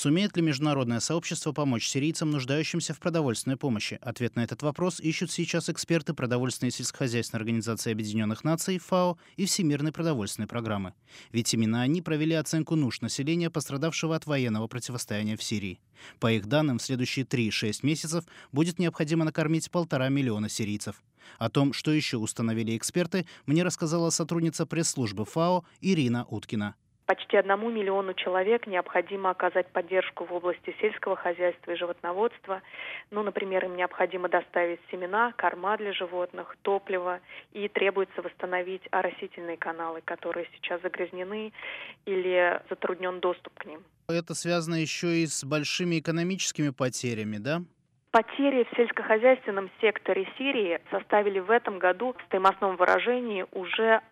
Сумеет ли международное сообщество помочь сирийцам, нуждающимся в продовольственной помощи? Ответ на этот вопрос ищут сейчас эксперты Продовольственной и сельскохозяйственной организации Объединенных Наций ФАО и Всемирной продовольственной программы. Ведь именно они провели оценку нужд населения, пострадавшего от военного противостояния в Сирии. По их данным, в следующие 3-6 месяцев будет необходимо накормить 1,5 миллиона сирийцев. О том, что еще установили эксперты, мне рассказала сотрудница пресс-службы ФАО Ирина Уткина. Почти 1 миллиону человек необходимо оказать поддержку в области сельского хозяйства и животноводства. Например, им необходимо доставить семена, корма для животных, топливо, и требуется восстановить оросительные каналы, которые сейчас загрязнены или затруднен доступ к ним. Это связано еще и с большими экономическими потерями, да? Потери в сельскохозяйственном секторе Сирии составили в этом году в стоимостном выражении уже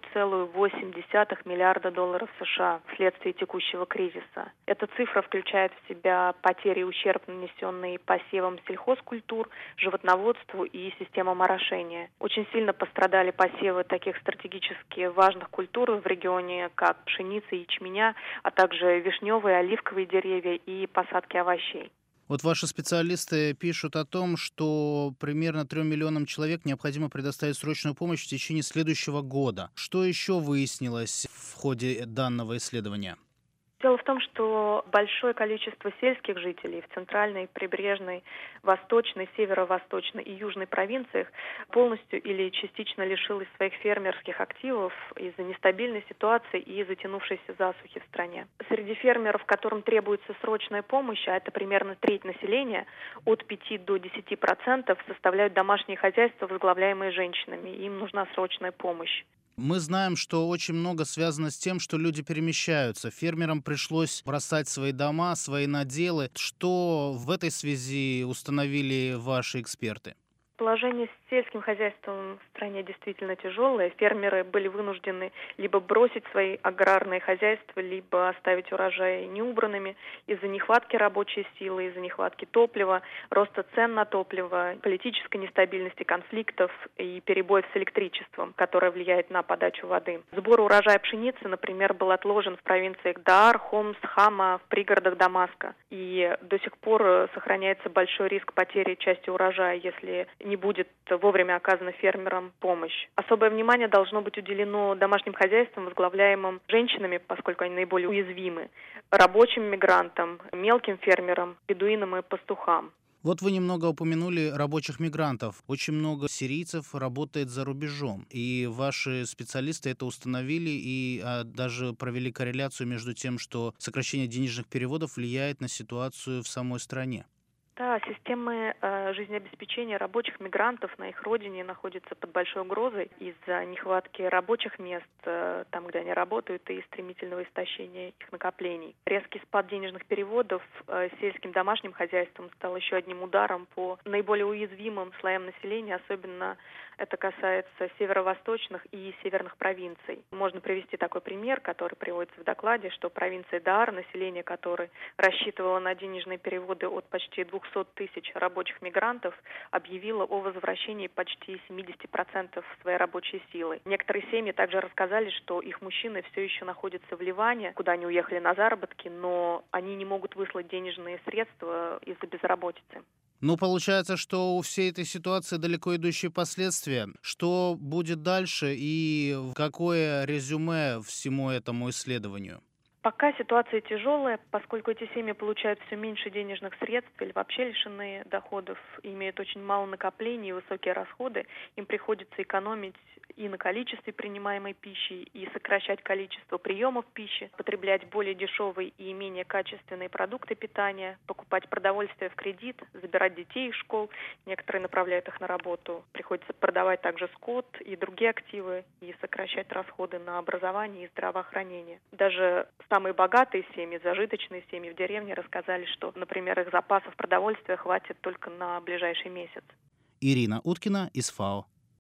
1,8 миллиарда долларов США вследствие текущего кризиса. Эта цифра включает в себя потери и ущерб, нанесенные посевам сельхозкультур, животноводству и системам орошения. Очень сильно пострадали посевы таких стратегически важных культур в регионе, как пшеница и ячменя, а также вишневые, оливковые деревья и посадки овощей. Вот ваши специалисты пишут о том, что примерно 3 миллионам человек необходимо предоставить срочную помощь в течение следующего года. Что еще выяснилось в ходе данного исследования? Дело в том, что большое количество сельских жителей в центральной, прибрежной, восточной, северо-восточной и южной провинциях полностью или частично лишилось своих фермерских активов из-за нестабильной ситуации и затянувшейся засухи в стране. Среди фермеров, которым требуется срочная помощь, а это примерно треть населения, от 5 до 10% составляют домашние хозяйства, возглавляемые женщинами. Им нужна срочная помощь. Мы знаем, что очень много связано с тем, что люди перемещаются. Фермерам пришлось бросать свои дома, свои наделы. Что в этой связи установили ваши эксперты? Положение с сельским хозяйством в стране действительно тяжелое. Фермеры были вынуждены либо бросить свои аграрные хозяйства, либо оставить урожаи неубранными из-за нехватки рабочей силы, из-за нехватки топлива, роста цен на топливо, политической нестабильности, конфликтов и перебоев с электричеством, которое влияет на подачу воды. Сбор урожая пшеницы, например, был отложен в провинциях Даар, Хомс, Хама, в пригородах Дамаска. И до сих пор сохраняется большой риск потери части урожая, если не будет вовремя оказана фермерам помощь. Особое внимание должно быть уделено домашним хозяйствам, возглавляемым женщинами, поскольку они наиболее уязвимы, рабочим мигрантам, мелким фермерам, бедуинам и пастухам. Вот вы немного упомянули рабочих мигрантов. Очень много сирийцев работает за рубежом. И ваши специалисты это установили и даже провели корреляцию между тем, что сокращение денежных переводов влияет на ситуацию в самой стране. Да, системы жизнеобеспечения рабочих мигрантов на их родине находятся под большой угрозой из-за нехватки рабочих мест там, где они работают, и стремительного истощения их накоплений. Резкий спад денежных переводов сельским домашним хозяйствам стал еще одним ударом по наиболее уязвимым слоям населения, особенно это касается северо-восточных и северных провинций. Можно привести такой пример, который приводится в докладе, что провинция Даар, население которой рассчитывало на денежные переводы от почти 200 тысяч рабочих мигрантов, объявила о возвращении почти 70% своей рабочей силы. Некоторые семьи также рассказали, что их мужчины все еще находятся в Ливане, куда они уехали на заработки, но они не могут выслать денежные средства из-за безработицы. Получается, что у всей этой ситуации далеко идущие последствия. Что будет дальше и какое резюме всему этому исследованию? Пока ситуация тяжелая, поскольку эти семьи получают все меньше денежных средств или вообще лишены доходов, имеют очень мало накоплений и высокие расходы, им приходится экономить и на количестве принимаемой пищи, и сокращать количество приемов пищи, потреблять более дешевые и менее качественные продукты питания, покупать продовольствие в кредит, забирать детей из школ, некоторые направляют их на работу, приходится продавать также скот и другие активы и сокращать расходы на образование и здравоохранение. Даже самые богатые семьи, зажиточные семьи в деревне рассказали, что, например, их запасов продовольствия хватит только на ближайший месяц. Ирина Уткина из ФАО.